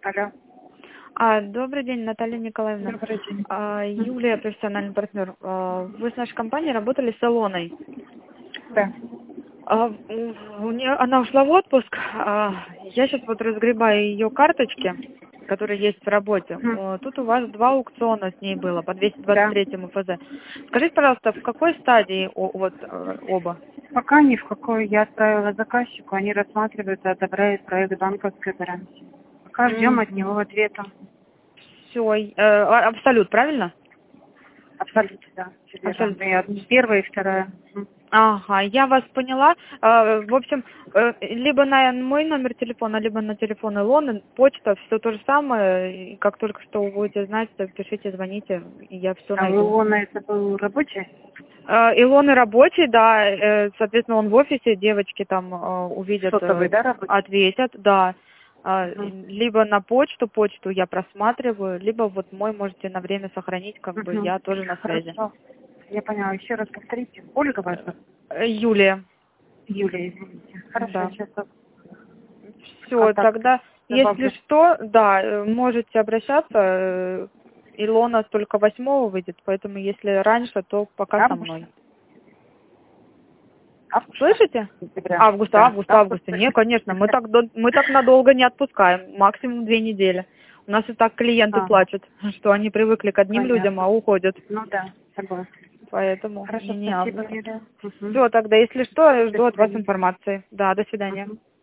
Алло. Добрый день, Наталья Николаевна. Добрый день. Юлия, профессиональный партнер. Вы с нашей компанией работали с Илоной. Да. Она ушла в отпуск. Я сейчас вот разгребаю ее карточки, которые есть в работе. Тут у вас 2 аукциона с ней было по 223 ФЗ. Скажите, пожалуйста, в какой стадии оба? Пока ни в какой. Я отправила заказчику, они рассматривают и одобряют проект банковской гарантии. Пока ждем от него ответа. Все, абсолют, правильно? Абсолютно, да. Абсолютно. Первая и вторая. Ага, я вас поняла. В общем, либо на мой номер телефона, либо на телефон Илоны, почта, все то же самое. И как только что вы будете знать, то пишите, звоните, и я все найду. А у Илоны это был рабочий? Илоны рабочий, да, соответственно, он в офисе, девочки там увидят, Сотовый, да, рабочий? ответят, да. Либо на почту я просматриваю, либо вот мой можете на время сохранить, как бы я тоже на связи. Хорошо. Я поняла. Еще раз повторите. Ольга вас зовут? Юлия. Юлия, извините. Хорошо, Да. сейчас. Все, тогда, если что, да, можете обращаться. Илона только 8-го выйдет, поэтому если раньше, то пока со мной. Слышите? Августа. Не, конечно, мы так надолго не отпускаем, максимум 2 недели. У нас и так клиенты плачут, что они привыкли к одним людям, а уходят. Ну да, согласна. Поэтому хорошо, не спасибо, август. Юлия. Все, тогда, если что, жду от вас информации. Да, до свидания.